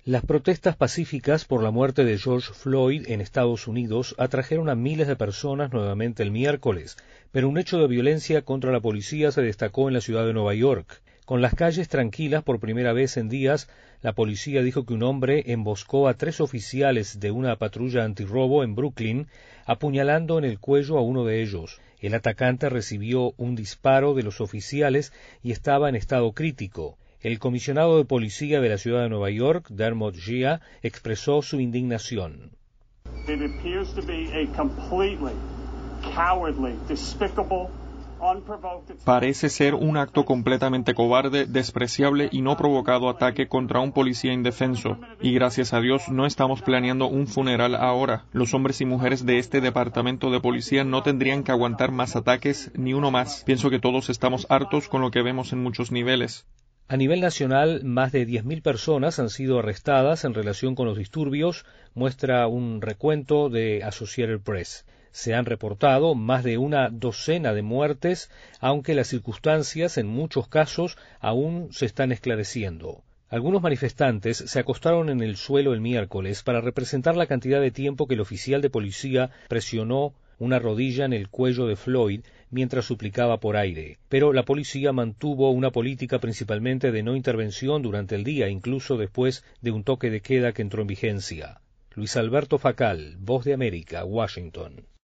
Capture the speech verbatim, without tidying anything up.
Las protestas pacíficas por la muerte de George Floyd en Estados Unidos atrajeron a miles de personas nuevamente el miércoles, pero un hecho de violencia contra la policía se destacó en la ciudad de Nueva York. Con las calles tranquilas por primera vez en días, la policía dijo que un hombre emboscó a tres oficiales de una patrulla antirrobo en Brooklyn, apuñalando en el cuello a uno de ellos. El atacante recibió un disparo de los oficiales y estaba en estado crítico. El comisionado de policía de la ciudad de Nueva York, Dermot Gia, expresó su indignación. It appears to be a completely cowardly, despicable, unprovoked... Parece ser un acto completamente cobarde, despreciable y no provocado ataque contra un policía indefenso. Y gracias a Dios no estamos planeando un funeral ahora. Los hombres y mujeres de este departamento de policía no tendrían que aguantar más ataques, ni uno más. Pienso que todos estamos hartos con lo que vemos en muchos niveles. A nivel nacional, más de diez mil personas han sido arrestadas en relación con los disturbios, muestra un recuento de Associated Press. Se han reportado más de una docena de muertes, aunque las circunstancias en muchos casos aún se están esclareciendo. Algunos manifestantes se acostaron en el suelo el miércoles para representar la cantidad de tiempo que el oficial de policía presionó una rodilla en el cuello de Floyd mientras suplicaba por aire. Pero la policía mantuvo una política principalmente de no intervención durante el día, incluso después de un toque de queda que entró en vigencia. Luis Alberto Facal, Voz de América, Washington.